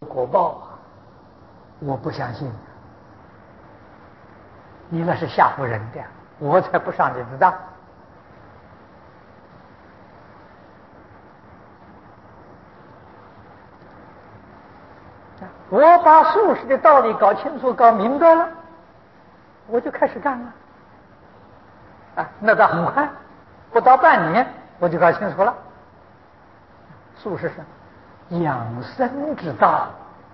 果报啊，我不相信。你那是吓唬人的，我才不上你的当。我把术士的道理搞清楚、搞明白了，我就开始干了。那倒很快，不到半年我就搞清楚了。术士是养生之道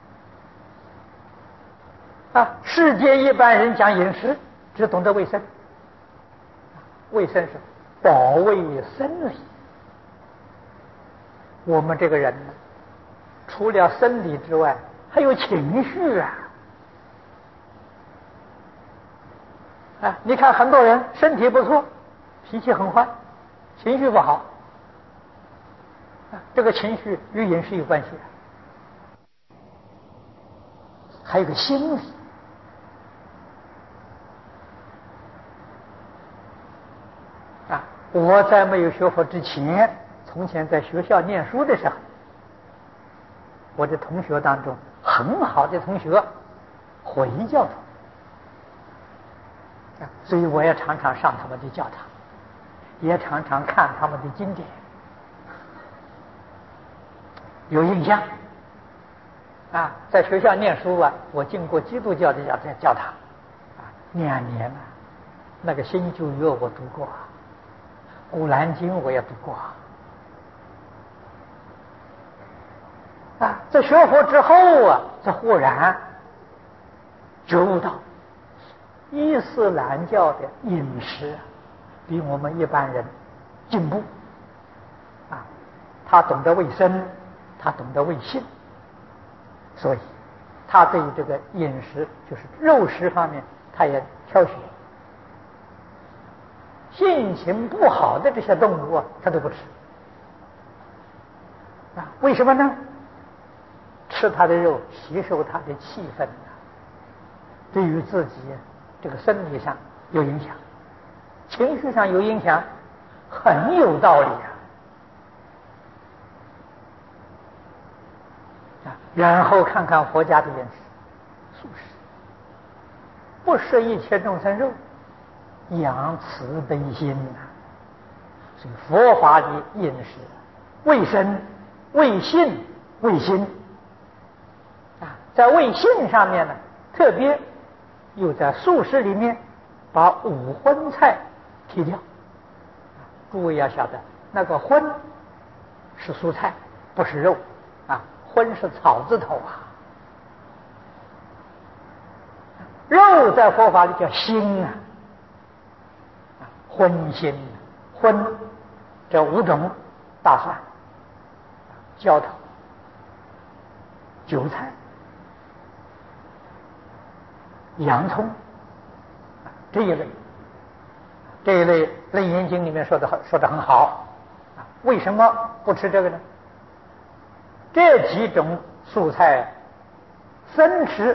世界一般人讲饮食，只懂得卫生，卫生是保卫生理。我们这个人呢，除了生理之外，还有情绪你看很多人身体不错，脾气很坏，情绪不好这个情绪与饮食有关系还有个心理我在没有学佛之前，从前在学校念书的时候，我的同学当中很好的同学，回教徒所以我也常常上他们的教堂，也常常看他们的经典，有印象在学校念书我进过基督教的教堂2年那个新旧约我读过古兰经我也读过在学佛之后这忽然觉悟到伊斯兰教的饮食比我们一般人进步他懂得卫生，他懂得卫性，所以他对于这个饮食就是肉食方面他也挑选，性情不好的这些动物他都不吃为什么呢？吃他的肉吸收他的气氛对于自己这个生理上有影响，情绪上有影响，很有道理然后看看佛家的饮食，素食，不食一切众生肉，养慈悲心所以佛法的饮食卫生、卫性、卫心在卫性上面呢，特别又在素食里面把五荤菜剔掉诸位要晓得，那个荤是蔬菜，不是肉荤是草字头肉在佛法里叫心荤心荤这5种：大蒜、焦头、韭菜、洋葱这一类，《楞严经》里面说得很好为什么不吃这个呢？这几种蔬菜生吃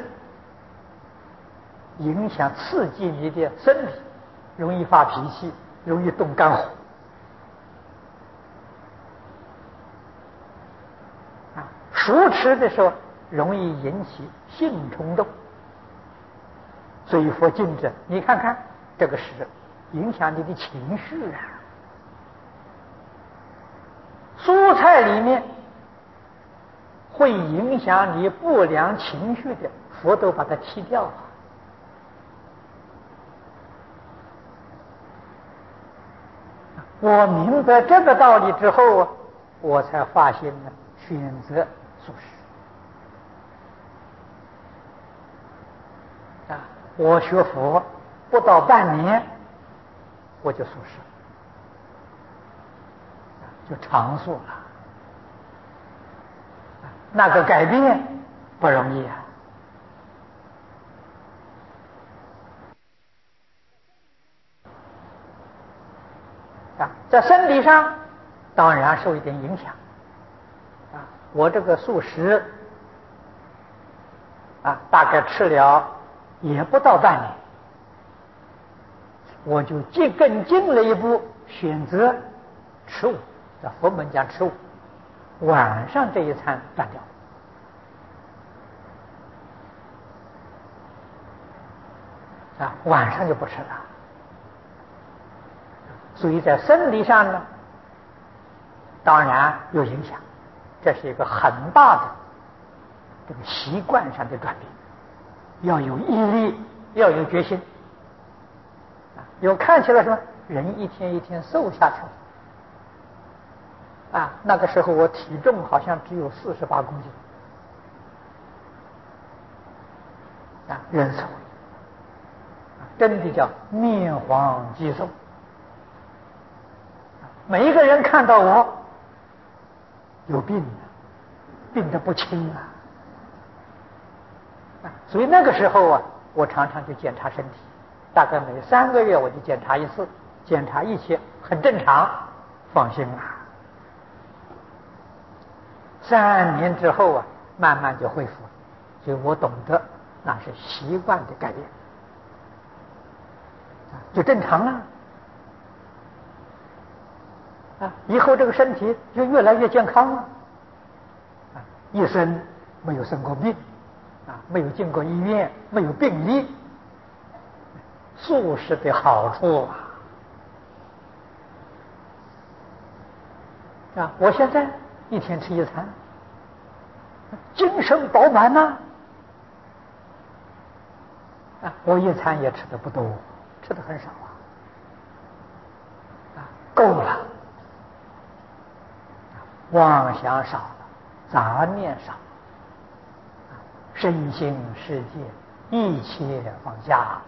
影响刺激你的身体，容易发脾气，容易动肝火熟吃的时候容易引起性冲动，所以佛禁止。你看看这个是影响你的情绪蔬菜里面会影响你不良情绪的，佛都把它剔掉我明白这个道理之后我才发现呢，选择素食我学佛不到半年，我就素食就长素了那个改变不容易在身体上当然受一点影响我这个素食大概吃了也不到半年，我就更进了一步，选择吃午，在佛门讲吃午，晚上这一餐断掉晚上就不吃了。所以在生理上呢，当然有影响，这是一个很大的这个习惯上的转变，要有毅力，要有决心。有看起来说人一天一天瘦下去了，那个时候我体重好像只有48公斤，人瘦，真的叫面黄肌瘦。每一个人看到我有病，病得不轻所以那个时候我常常去检查身体，大概每3个月我就检查一次，检查一切很正常，放心3年之后慢慢就恢复了。所以我懂得那是习惯的改变，就正常了。以后这个身体就越来越健康了。一生没有生过病，没有进过医院，没有病历，素食的好处我现在一天吃1餐，精神饱满我1餐也吃的不多，吃的很少够了。妄想少了，杂念少了，身心世界一切放下了。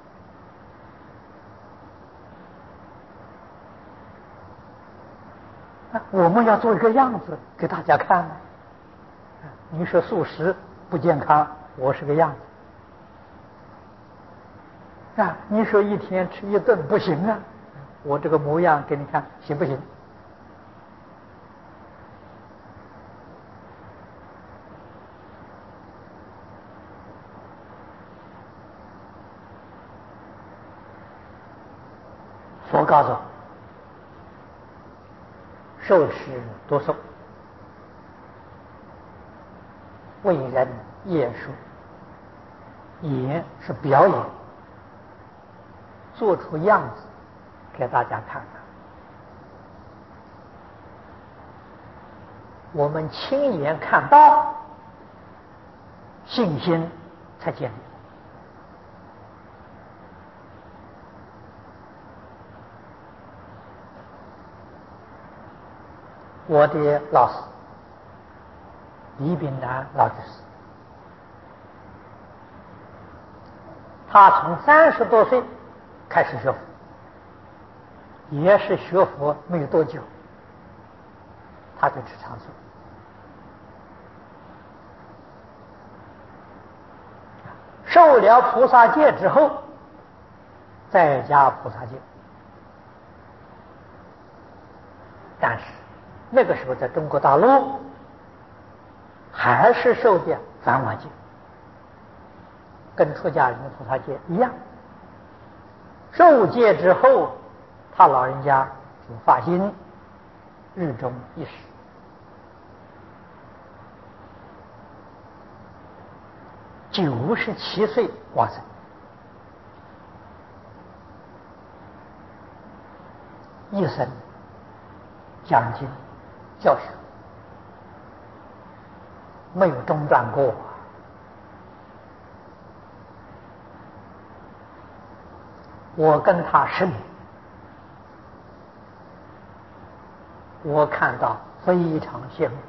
我们要做一个样子给大家看。你说素食不健康，我是个样子。你说一天吃1顿不行我这个模样给你看，行不行？佛告诉我，受持多受，为人演说，演是表演，做出样子给大家看。我们亲眼看到，信心才建立。我的老师李炳南老居士，他从30多岁开始学佛，也是学佛没有多久，他就吃长素。受了菩萨戒之后，再加菩萨戒，但是那个时候在中国大陆还是受的梵网戒，跟出家人的菩萨戒一样。受戒之后，他老人家就发心日中一时，97岁往生，一生讲经教学没有中断过。我跟他10年，我看到非常羡慕，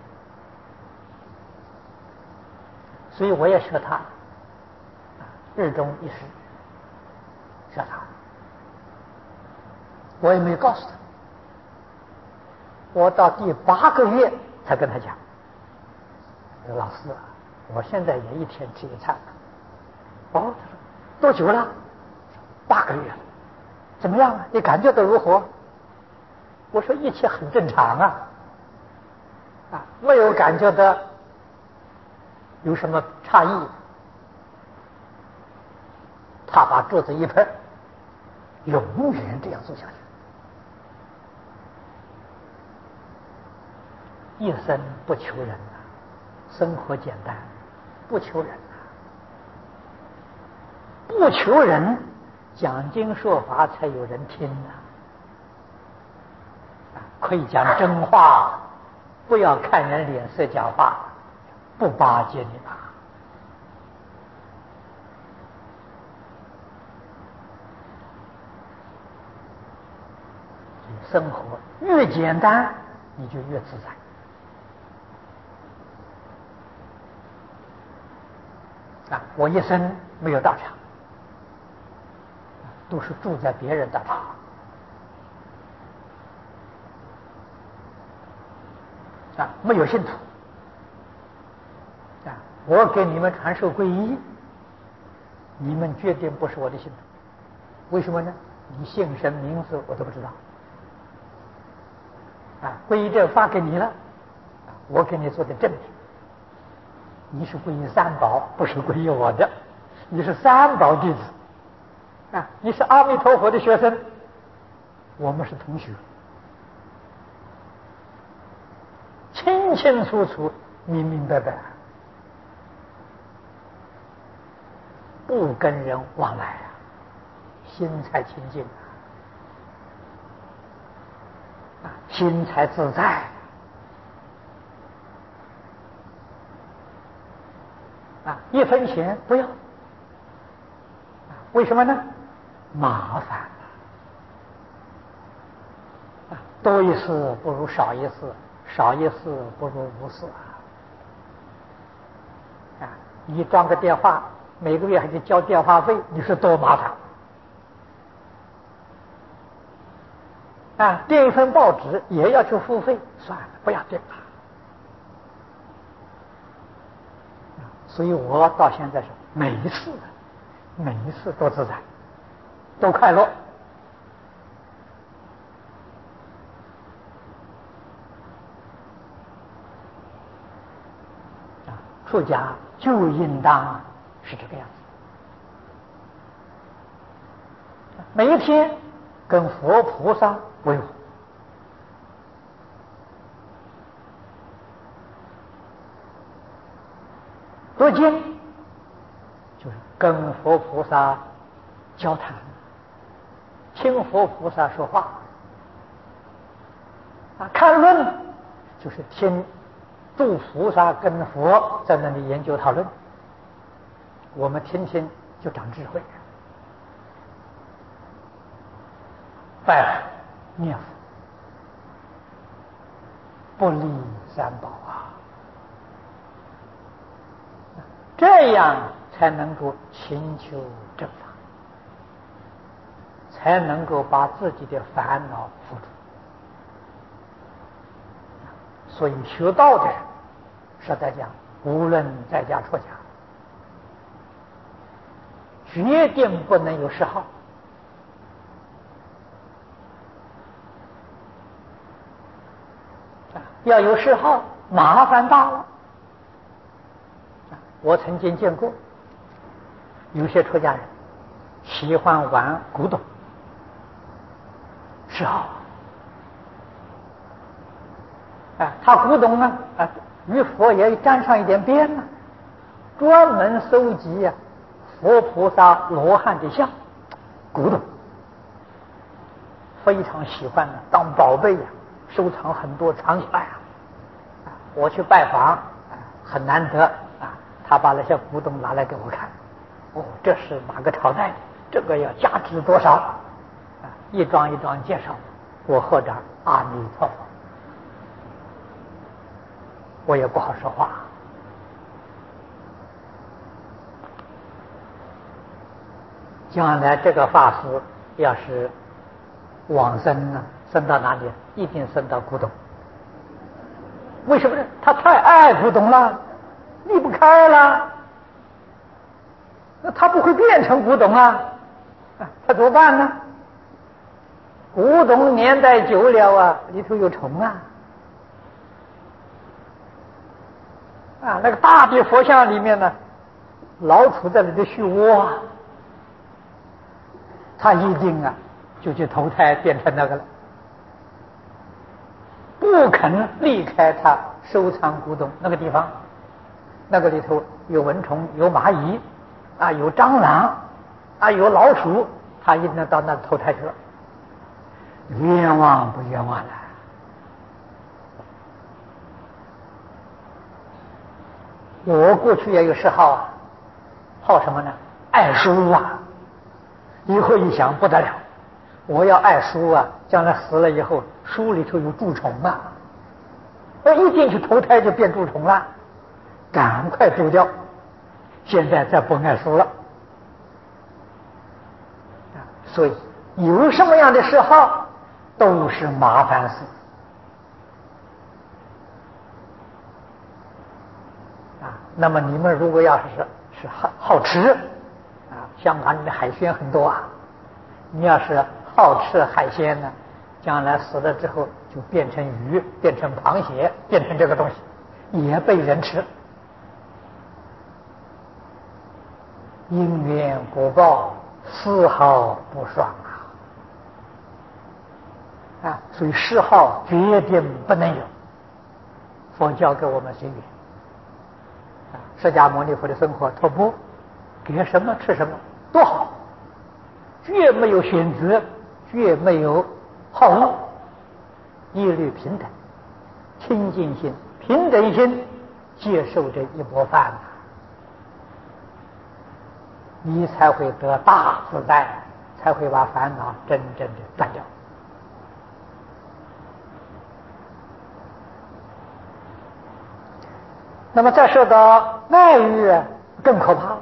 所以我也学他，日中一时学他。我也没有告诉他，我到第8个月才跟他讲，老师我现在也一天吃1餐。他说多久了？8个月了。怎么样你感觉到如何？我说一切很正常没有感觉到有什么差异。他把桌子一拍，永远这样做下去，一生不求人生活简单，不求人不求人讲经说法才有人听呢。可以讲真话，不要看人脸色讲话，不巴结你吧。生活越简单，你就越自在。我一生没有道场，都是住在别人道场。没有信徒。我给你们传授皈依，你们决定不是我的信徒。为什么呢？你姓神名字我都不知道。皈依证发给你了，我给你做的证明。你是皈依三宝，不是皈依我的，你是三宝弟子。你是阿弥陀佛的学生，我们是同学。清清楚楚，明明白白，不跟人往来心才清净心才自在一分钱不要，为什么呢？麻烦多一事不如少一事，少一事不如无事你装个电话，每个月还得交电话费，你说多麻烦订一份报纸也要去付费，算了，不要订了。所以我到现在是每一次都自在，都快乐。出家就应当是这个样子，每一天跟佛菩萨为伍，读经就是跟佛菩萨交谈，听佛菩萨说话看论就是听诸菩萨跟佛在那里研究讨论，我们听听就长智慧。拜佛念佛，不离三宝这样才能够勤求正法，才能够把自己的烦恼付出。所以学道的人，实在讲，无论在家出家，决定不能有嗜好。要有嗜好，麻烦大了。我曾经见过有些出家人喜欢玩古董，嗜好他古董呢与佛也沾上一点边呢，专门收集佛菩萨罗汉的像古董，非常喜欢当宝贝收藏很多藏起来我去拜访很难得他把那些古董拿来给我看，这是哪个朝代的，这个要价值多少一桩一桩介绍，我合掌阿弥陀佛，我也不好说话。将来这个法师要是往生呢，生到哪里？一定生到古董。为什么呢？他太爱古董了，离不开了。那他不会变成古董他怎么办呢？古董年代久了里头有虫那个大的佛像里面呢，老鼠在里头续窝他一定就去投胎变成那个了，不肯离开他收藏古董那个地方，那个里头有蚊虫，有蚂蚁有蟑螂有老鼠， 他一定到那投胎去了，冤枉不冤枉了？我过去也有嗜好啊，好什么呢？爱书啊！以后一想不得了，我要爱书啊，将来死了以后，书里头有蛀虫啊，我一进去投胎就变蛀虫了，赶快丢掉。现在再不爱书了，所以有什么样的嗜好都是麻烦事。那么你们如果要是好吃啊，香港里的海鲜很多啊，你要是好吃海鲜呢，将来死了之后就变成鱼，变成螃蟹，变成这个东西，也被人吃。因缘果报，丝毫不爽啊！所以嗜好决定不能有。佛教给我们随缘。释迦牟尼佛的生活托钵，给什么吃什么，多好，绝没有选择，绝没有好恶，一律平等，清净心、平等心，接受这一钵饭，你才会得大自在，才会把烦恼真正的断掉。那么再说到爱欲更可怕了。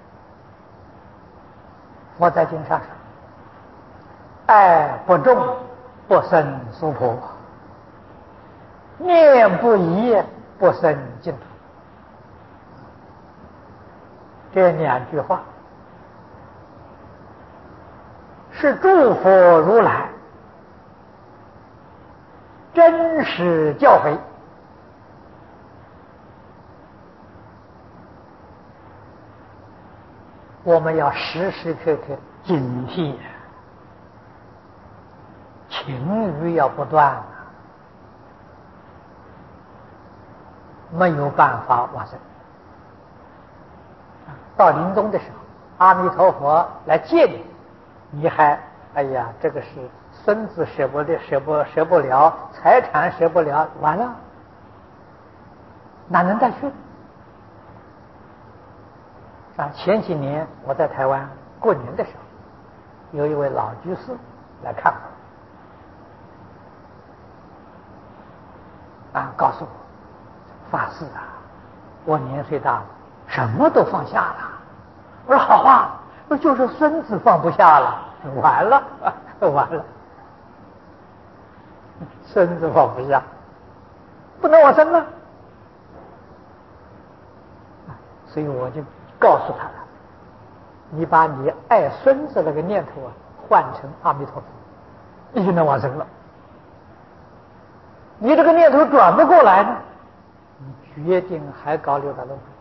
佛在经上说：“爱不重，不生娑婆；念不移，不生净土。”这两句话是诸佛如来真实教诲。我们要时时刻刻警惕，情欲要不断，没有办法往生。到临终的时候，阿弥陀佛来见你，你还哎呀，这个是孙子舍不了，财产舍不了，完了，哪能再去？前几年我在台湾过年的时候，有一位老居士来看我，告诉我，法师啊，我年岁大了，什么都放下了。我说好啊，我就是孙子放不下了，完了，完了，孙子放不下，不能往生了。所以我就告诉他了，你把你爱孙子那个念头换成阿弥陀佛，你就能往生了。你这个念头转不过来呢，你决定还搞六道轮回。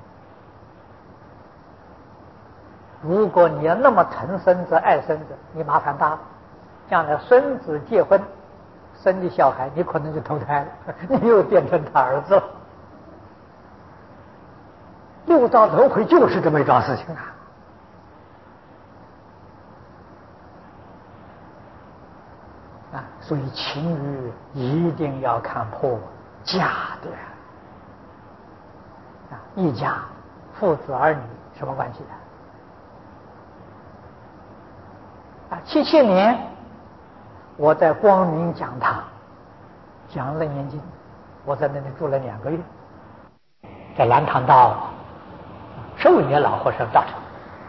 如果你要那么疼孙子爱孙子，你麻烦大了，将来孙子结婚生的小孩，你可能就投胎了，你又变成他儿子了。六道轮回就是这么一桩事情所以情欲一定要看破假的一家父子儿女什么关系77年我在光明讲堂讲楞严经，我在那里住了2个月，在南塘道寿年老和尚道场，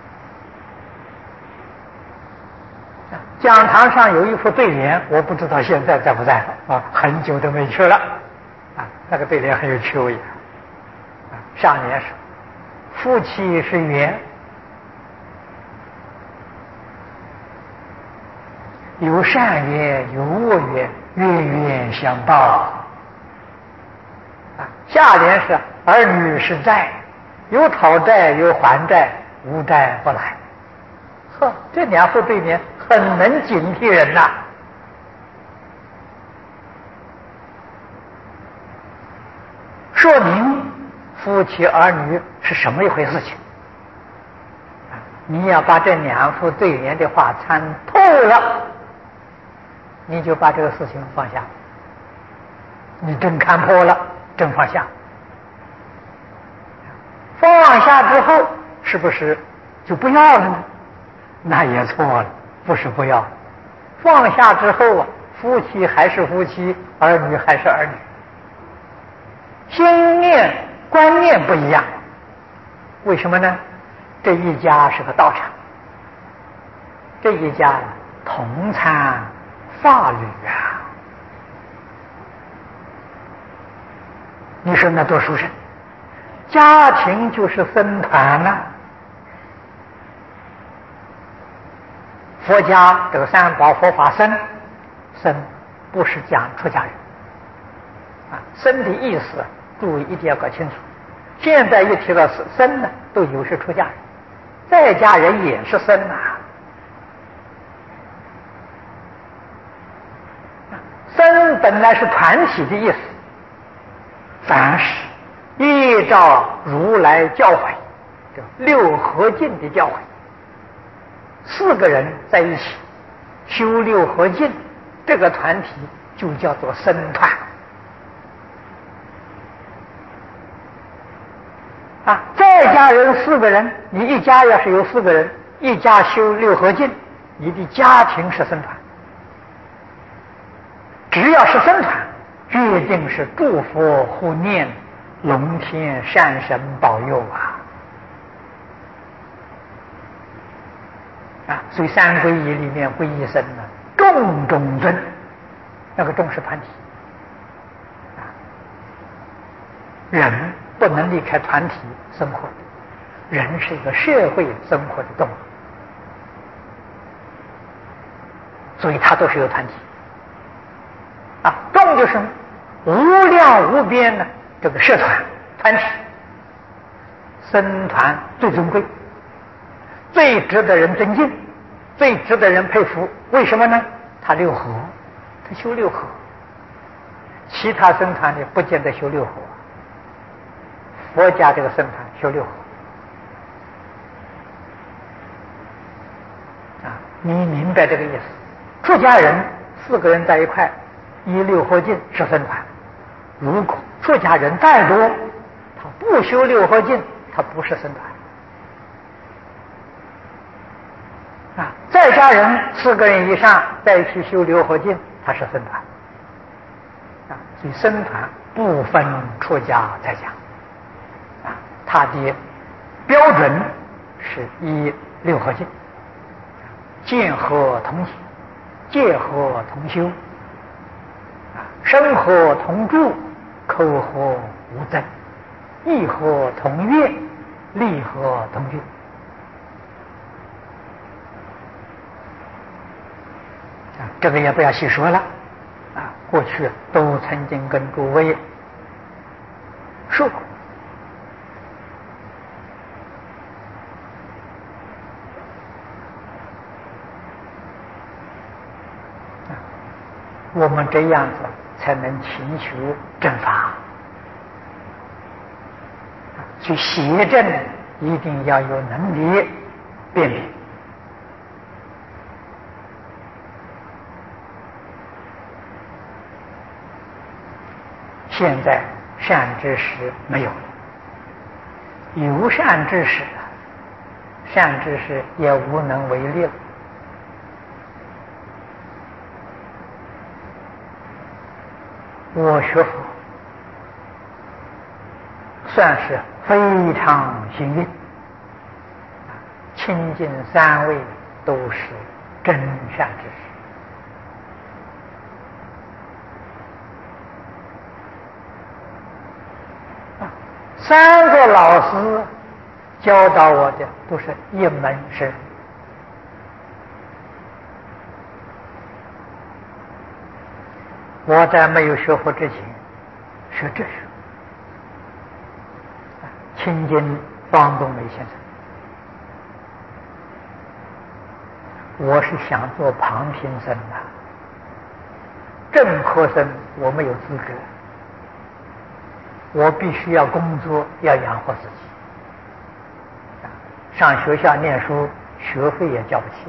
讲堂上有一副对联，我不知道现在在不在了很久都没去了那个对联很有趣味上联是夫妻是缘，有善缘有恶缘，冤冤相报下联是儿女是债，有讨债有还债，无债不来。这2副对联很能警惕人说明夫妻儿女是什么一回事情你要把这两副对联的话参透了，你就把这个事情放下，你真看破了，真放下。放下之后，是不是就不要了呢？那也错了，不是不要。放下之后啊，夫妻还是夫妻，儿女还是儿女，心念观念不一样。为什么呢？这一家是个道场，这一家同参法律啊，你说那多殊胜！家庭就是僧团啊。佛家这个三宝佛法僧，僧不是讲出家人啊，僧的意思注意一定要搞清楚。现在一提到僧呢，都以为是出家人，在家人也是僧啊。僧本来是团体的意思，凡是依照如来教诲，这六合敬的教诲，4个人在一起修六合敬，这个团体就叫做僧团啊。在家人4个人，你一家要是有4个人，一家修六合敬，你的家庭是僧团。只要是僧团，决定是诸佛护念，龙天善神保佑啊！所以三皈依里面皈依僧呢，众中尊，那个众是团体啊，人不能离开团体生活，人是一个社会生活的动物，所以它都是有团体啊。众就是无量无边的这个社团团体，僧团最尊贵，最值得人尊敬，最值得人佩服。为什么呢？他六合，他修六合，其他僧团呢不见得修六合，佛家这个僧团修六合啊，你明白这个意思？出家人4个人在一块依六合敬是僧团，如果出家人再多，他不修六合敬，他不是僧团啊。在家人4个人以上在一起修六合敬，他是僧团啊。所以僧团不分出家在家啊，他的标准是依六合敬，见合同行，戒合同修啊，身合同住，口合无争，意合同悦，力合同居啊。这个也不要细说了啊，过去都曾经跟诸位说过啊，我们这样子才能勤修正法。去邪正一定要有能力辨别。现在善知识没有了，有善知识，善知识也无能为力了。我学佛算是非常幸运，亲近3位都是真善知识。3个老师教导我的都是一门深入。我在没有学佛之前学哲学，亲近方东梅先生，我是想做旁听生的，正科生我没有资格，我必须要工作，要养活自己。上学校念书学费也交不起，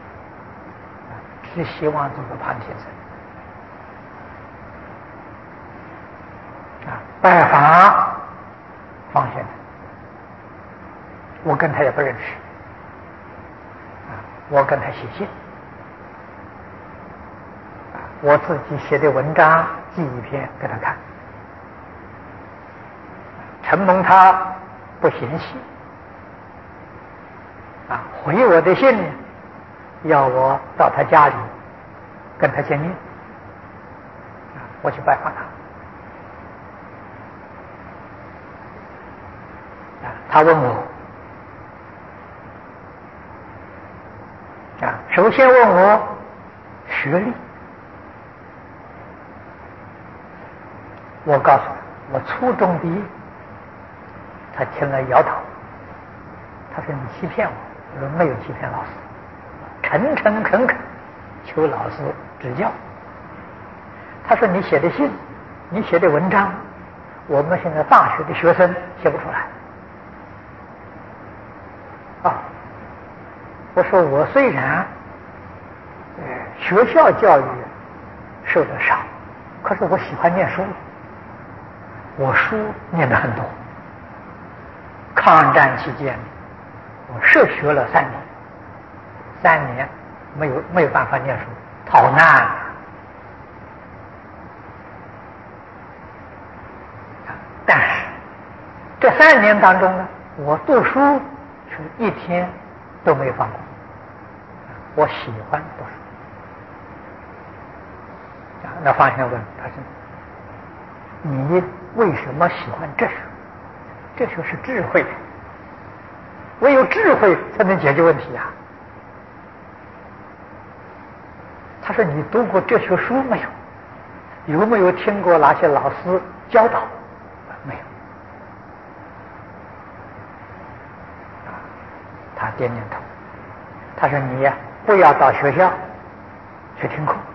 只希望做个旁听生。拜访方先生，我跟他也不认识，我跟他写信，我自己写的文章寄一篇给他看，承蒙他不嫌弃，回我的信要我到他家里跟他见面，我去拜访他。他问我，首先问我学历，我告诉他我初中毕业，他听了摇头，他说你欺骗我，我说没有欺骗老师，诚诚恳恳求老师指教。他说你写的信，你写的文章，我们现在大学的学生写不出来。我说我虽然学校教育受得少，可是我喜欢念书，我书念得很多。抗战期间我涉学了3年没有办法念书，逃难。但是这3年当中呢，我读书是一天都没有放过，我喜欢读书。那方先生问他说：“你为什么喜欢哲学？哲学是智慧，唯有智慧才能解决问题啊。”他说：“你读过哲学书没有？有没有听过哪些老师教导？没有。”他点点头。他说：“你呀，不要到学校去听课。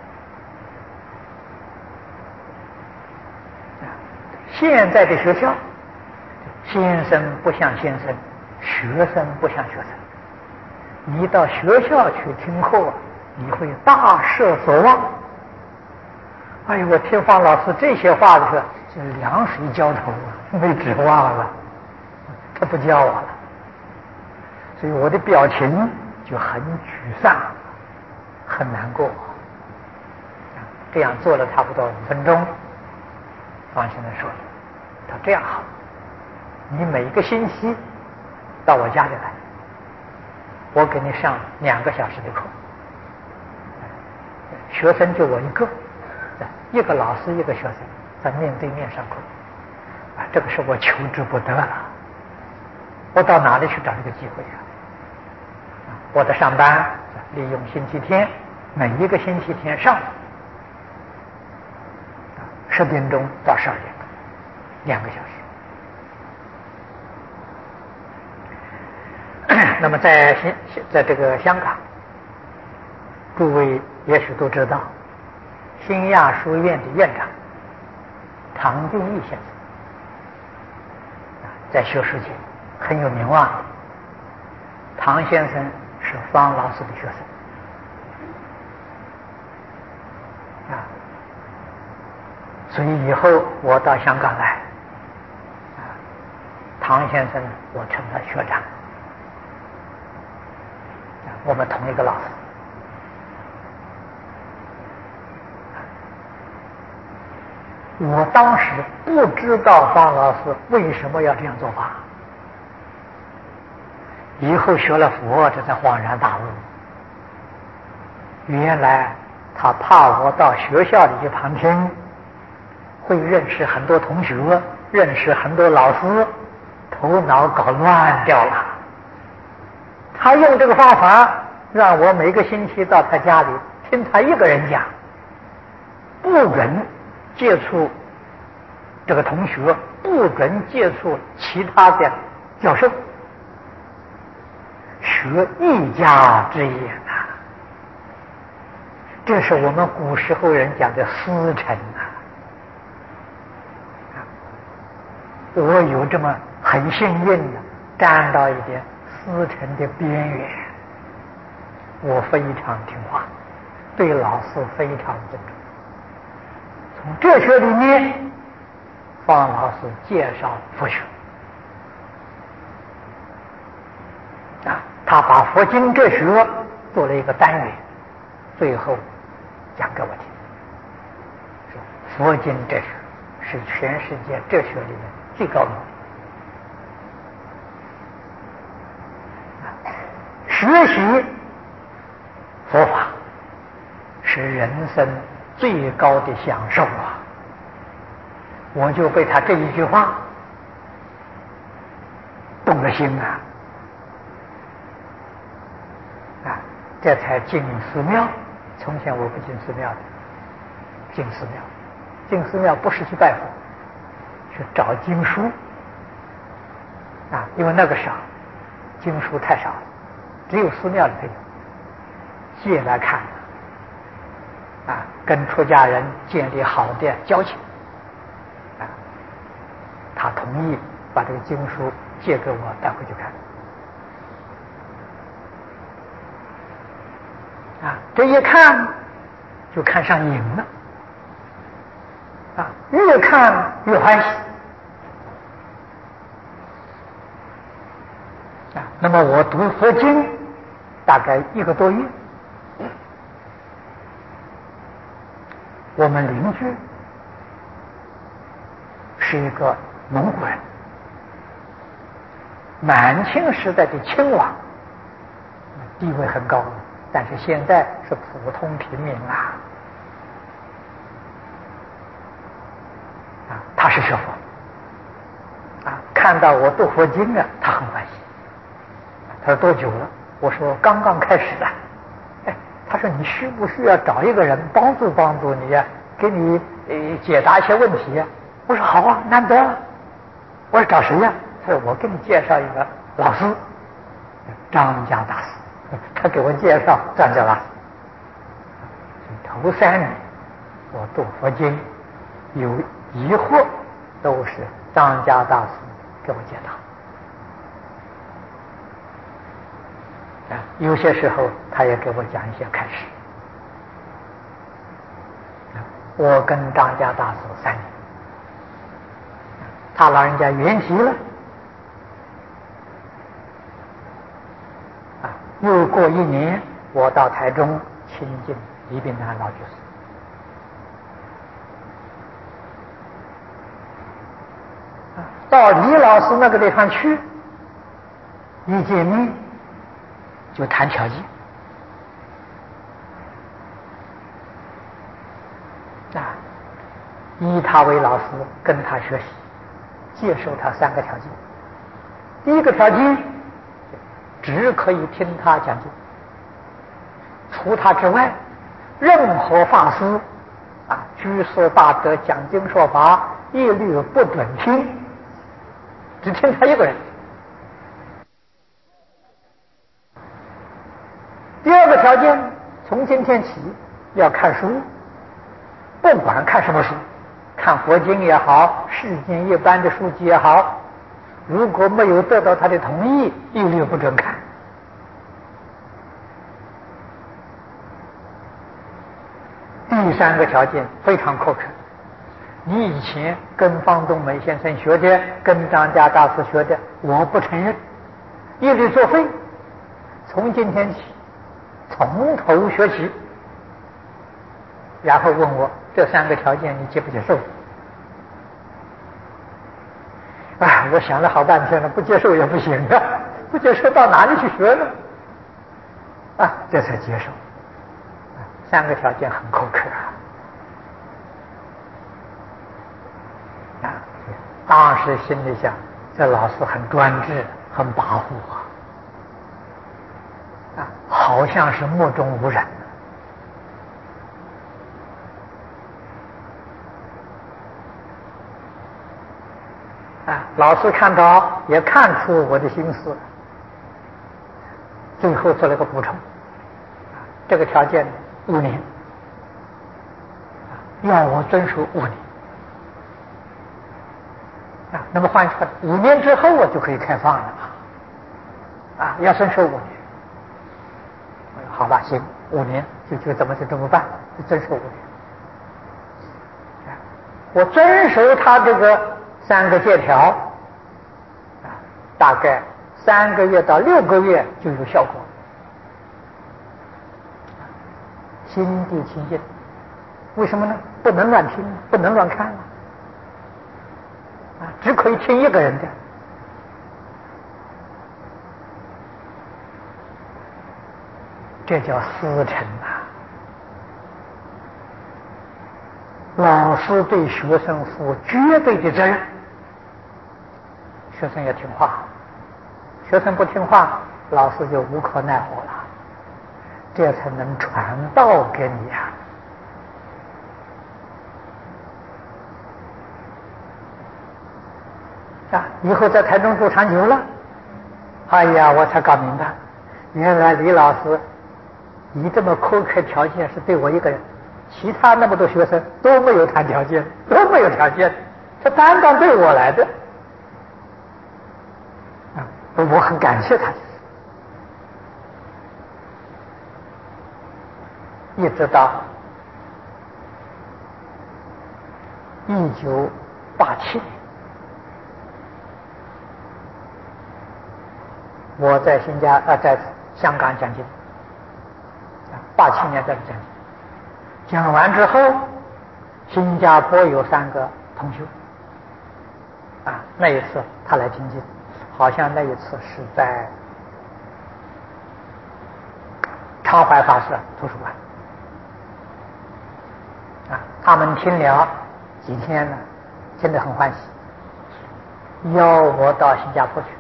现在的学校，先生不像先生，学生不像学生。你到学校去听课，你会大失所望。”哎呦，我听方老师这些话的时候，就凉水浇头啊，没指望了。他不教我了，所以我的表情就很沮丧，很难过。这样做了差不多5分钟，方先生说：“他这样好，你每个星期到我家里来，我给你上2个小时的课，学生就我一个老师一个学生在面对面上课。这个是我求之不得了，我到哪里去找这个机会呀？我的上班利用星期天，每一个星期天上午10点钟到12点钟，2个小时。那么在这个香港，诸位也许都知道，新亚书院的院长唐定义先生，在学术界很有名望的。唐先生是方老师的学生所以以后我到香港来唐先生我称他学长，我们同一个老师。我当时不知道方老师为什么要这样做法，以后学了佛，这才恍然大悟。原来他怕我到学校里去旁听，会认识很多同学，认识很多老师，头脑搞乱掉了。他用这个方法让我每个星期到他家里听他一个人讲，不准接触这个同学，不准接触其他的教授，学一家之言啊！这是我们古时候人讲的师承啊！我有这么很幸运的沾到一点师承的边缘。 我非常听话，对老师非常尊重。从哲学里面，方老师介绍佛学他把佛经哲学做了一个单元，最后讲给我听，说佛经哲学是全世界哲学里面最高明的。学习佛法是人生最高的享受啊！我就被他这一句话动了心啊！这才进寺庙。从前我不进寺庙的，进寺庙。进寺庙不是去拜佛，去找经书因为那个时候经书太少了，只有寺庙里头有，借来看跟出家人建立好的交情他同意把这个经书借给我带回去看这一看就看上瘾了越看越欢喜那么我读佛经大概1个多月，我们邻居是一个蒙古人，满清时代的亲王，地位很高，但是现在是普通平民他是学佛看到我读佛经他很欢喜。他说多久了？我说刚刚开始的。他说你需不需要找一个人帮助帮助你给你解答一些问题我说好啊，难得我说找谁呀？他说我给你介绍一个老师，张家大师。他给我介绍张家大师。头3年我读佛经有疑惑都是张家大师给我解答有些时候他也给我讲一些开示我跟张家大师3年他老人家圆寂了又过1年我到台中亲近李炳南老居士到李老师那个地方去一见面就谈条件以他为老师跟他学习，接受他3个条件。第一个条件只可以听他讲经，除他之外任何法师居士大德讲经说法一律不准听，只听他一个人。第二个条件，从今天起要看书，不管看什么书，看佛经也好，世间一般的书籍也好，如果没有得到他的同意，一律不准看。第3个条件非常苛刻，你以前跟方东梅先生学的，跟张家大师学的，我不承认，一律作废。从今天起从头学习，然后问我这3个条件你接不接受？我想了好半天了，不接受也不行不接受到哪里去学呢？这才接受。3个条件很苛刻当时心里想，这老师很专制，很跋扈好像是目中无人。老师看到也看出我的心思，最后做了个补充，这个条件5年，要我遵守5年。那么换句话说，5年之后我就可以开放了要遵守5年。 好吧，行，5年就这么办，就遵守5年。我遵守他这个3个戒条，大概3个月到6个月就有效果，心地清净。为什么呢？不能乱听，不能乱看只可以听一个人的。这叫师承老师对学生负绝对的责任，学生要听话，学生不听话，老师就无可奈何了，这才能传道给你以后在台中住长久了，哎呀，我才搞明白，原来李老师以这么苛刻条件是对我一个人，其他那么多学生都没有谈条件，都没有条件，他单单对我来的我很感谢他。一直到1987年，我在在香港讲经，87年在这讲经，讲完之后，新加坡有3个同修那一次他来听经，好像那一次是在常怀法师图书馆他们听了几天呢，真的很欢喜，邀我到新加坡去。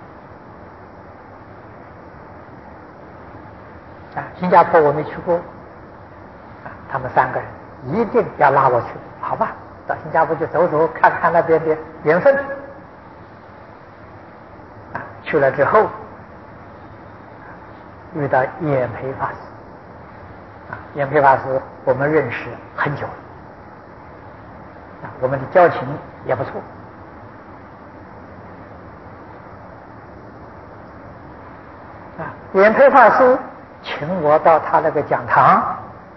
新加坡我没去过他们3个人一定要拉我去，好吧，到新加坡去走走，看看那边的缘分去了之后遇到演培法师演培法师我们认识很久了我们的交情也不错演培法师请我到他那个讲堂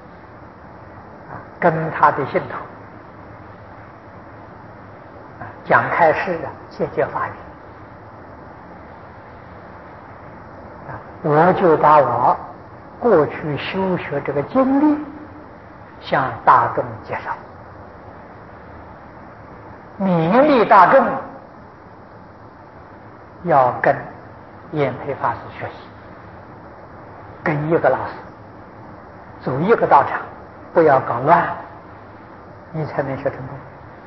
跟他的信徒讲开示切法语我就把我过去修学这个经历向大众介绍，勉励大众要跟演培法师学习，跟一个老师组一个道场，不要搞乱，你才能学成功。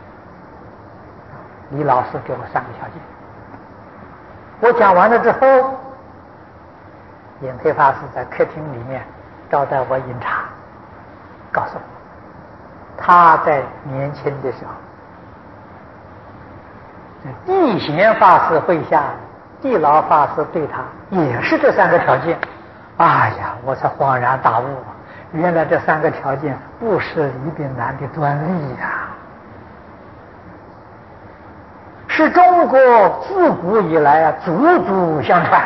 李老师给我3个条件，我讲完了之后，演培法师在客厅里面招待我饮茶，告诉我他在年轻的时候地贤法师会下，地老法师对他也是这3个条件。哎呀，我才恍然大悟，原来这3个条件不是李炳南的专利是中国自古以来祖祖相传，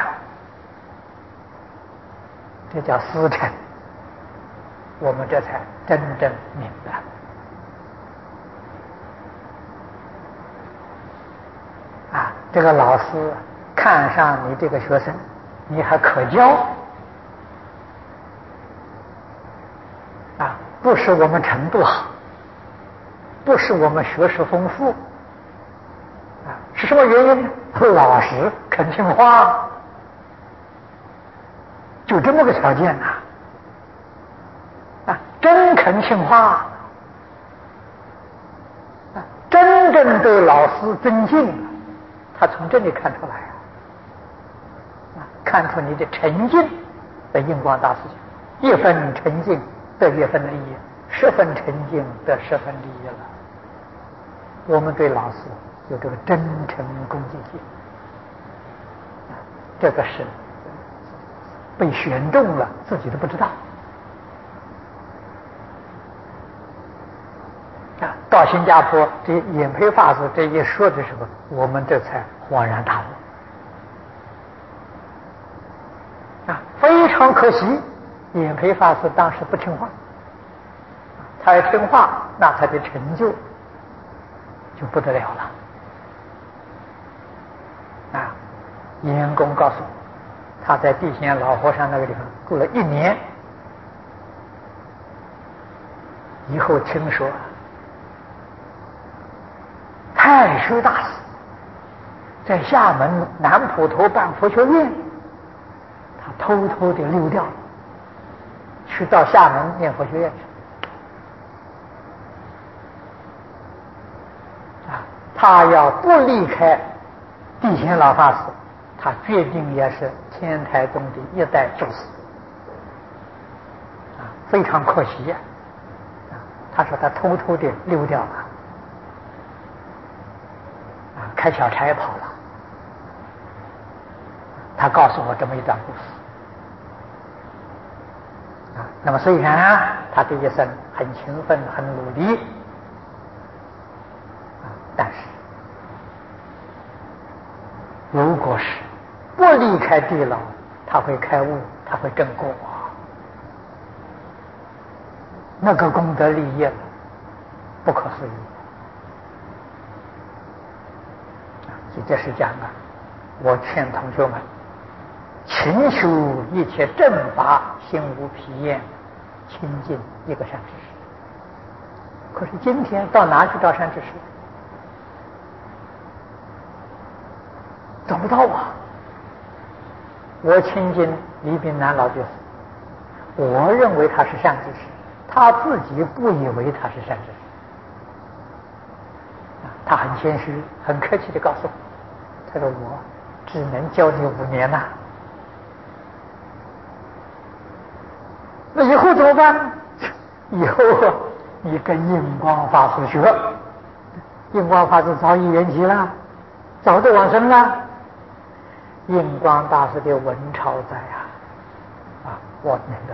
这叫师承，我们这才真正明白。这个老师看上你这个学生，你还可教不是我们程度好，不是我们学识丰富是什么原因呢？老实肯听话，就这么个条件真肯听话真正对老师尊敬，他从这里看出来看出你的沉静的印光大师一分沉静得一分利益，10分沉静得10分利益了。我们对老师有这个真诚恭敬心，这个是被选中了，自己都不知道到新加坡这演培法师这一说的时候，我们这才恍然大悟非常可惜， 演培法师当时不听话，他要听话，那他的成就就不得了了。严公告诉我，他在地仙老和尚那个地方住了1年，以后听说太虚大师在厦门南普陀办佛学院，他偷偷的溜掉了，去到厦门念佛学院去。他要不离开地仙老法师，他决定也是天台宗的一代祖师。非常可惜呀。他说他偷偷的溜掉了，开小差跑了。他告诉我这么一段故事。那么虽然他的一生很勤奋很努力，但是如果是不离开地牢，他会开悟，他会证果，那个功德利益不可思议。所以这是讲我劝同学们勤修一切正法，心无疲厌，亲近一个善知识。可是今天到哪去找善知识？找不到啊！我亲近李炳南老居士，我认为他是善知识，他自己不以为他是善知识。他很谦虚很客气地告诉我，他说我只能教你5年呐。那以后怎么办？以后你跟印光法师学，印光法师早已圆寂了，早就往生了。印光大师的文钞在我明白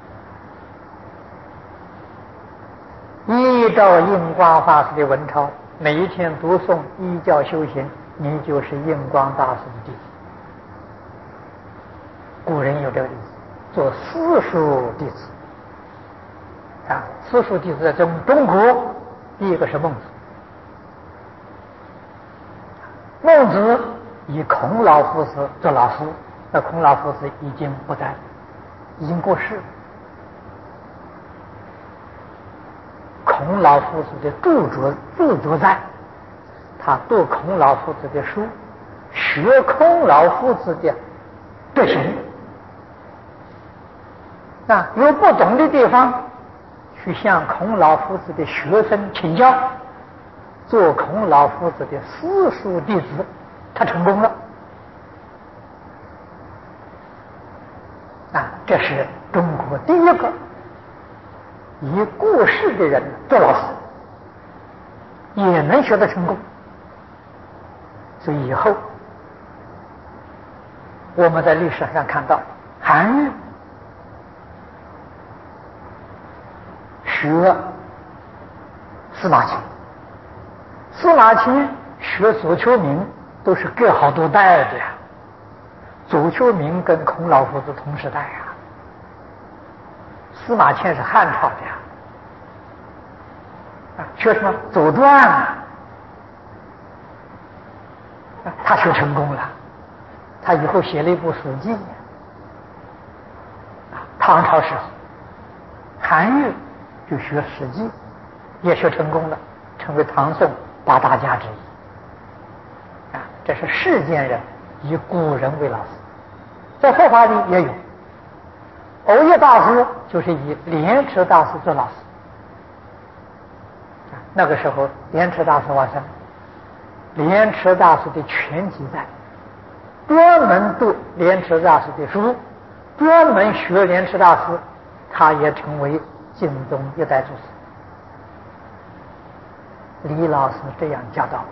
了。依照印光法师的文钞，每一天读诵，依教修行，你就是印光大师的弟子。古人有这个例子，做私塾弟子。私塾弟子在中国，第一个是孟子。孟子以孔老夫子做老师，那孔老夫子已经不在，已经过世。孔老夫子的著作在，他读孔老夫子的书，学孔老夫子的德行。有不懂的地方，去向孔老夫子的学生请教，做孔老夫子的私塾弟子，他成功了。这是中国第一个以过世的人做老师，也能学得成功。所以以后我们在历史上看到韩愈学司马迁，司马迁学左丘明都是隔好多代的呀。左丘明跟孔老夫子同时代呀，司马迁是汉朝的呀。学什么？左传他学成功了，他以后写了一部《史记》。唐朝时候，韩愈就学《史记》，也学成功了，成为唐宋8大家之一。这是世间人以古人为老师，在佛法里也有。欧耶大师就是以莲池大师做老师。那个时候莲池大师往生，莲池大师的全集在，专门读莲池大师的书，专门学莲池大师，他也成为净宗一代祖师。李老师这样教导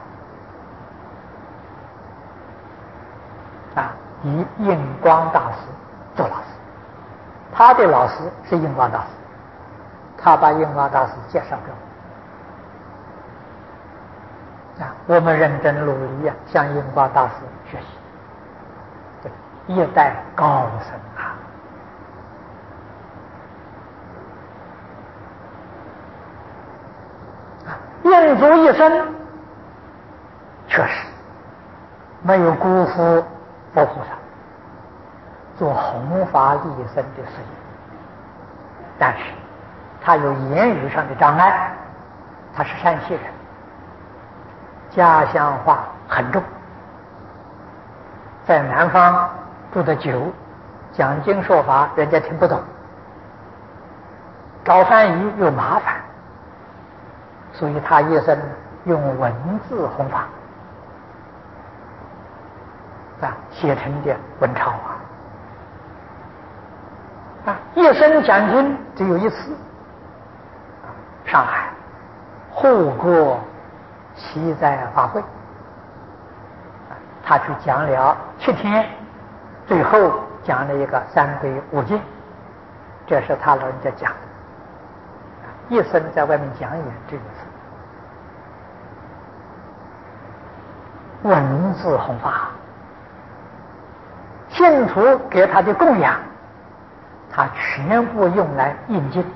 我，以印光大师做老师，他的老师是印光大师，他把印光大师介绍给我。我们认真努力向印光大师学习，一代高僧印足一生，确实没有辜负佛菩萨做弘法利生的事业，但是他有言语上的障碍，他是山西人，家乡话很重，在南方住得久，讲经说法人家听不懂，找翻译又麻烦，所以他一生用文字弘法写成的文钞一生讲经只有一次，上海护国西斋法会，他去讲了7天，最后讲了一个三归五戒，这是他老人家讲的，一生在外面讲演只有一次。文字弘法，信徒给他的供养，他全部用来印经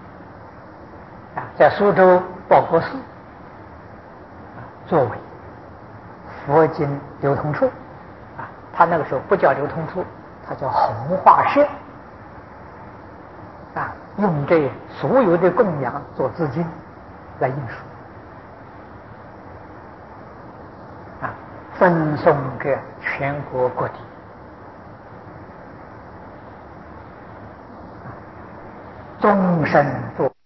在苏州报国寺作为佛经流通处他那个时候不叫流通处，他叫弘化社用这所有的供养做资金来印书分送给全国各地。终身做